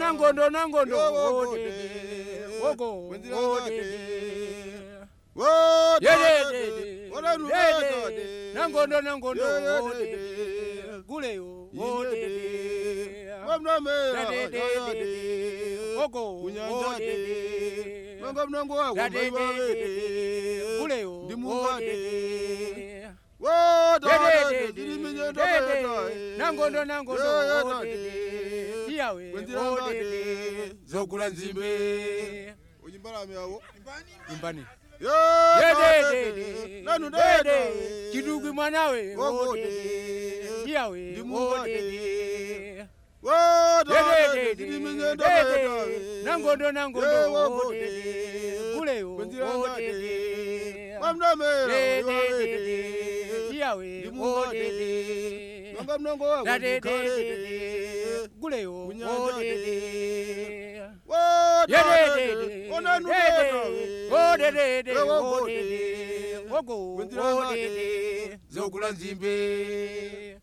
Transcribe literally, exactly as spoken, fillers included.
nangondo nangondo Yo, ode wogo Wenzira ode ngade. yede Ora nu yede nangondo nangondo Yo, yo, ode de. guleyo Inde ode de. Wamna mera. Dade, Yo, dade, de. wogo Kunyanja ode de. Manga mnango wako. Dade, Maiwa dade, de. guleyo Ndimunga ode de. Wo dade. Dede, Didi minye dede, dade. nangondo nangondo Yo, yo, ode dade. iyawe Wenzira ode ngade. zogula nzimbe Ujimbara miyawo. imbani Yo, dede dade. dede Nanu dede dade. kidugu mwanawe Wogo ode de. iyawe Ndimunga ode de. Wo dade. dede Didi minye dede dade. nangondo Yo, nangondo wogo ode de. guleyo Wenzira ode ngade. Wamna mera. dede Yo, dede de. iyawe Ndimunga ode de. Manga mnango wako. dade Ndikare dede de. guleyo Kunyanja ode de. Wo dede dade. Ona nu dede dade. ode dede Yo, wogo ode de. wogo Wenzira ode ngade. zogula nzimbe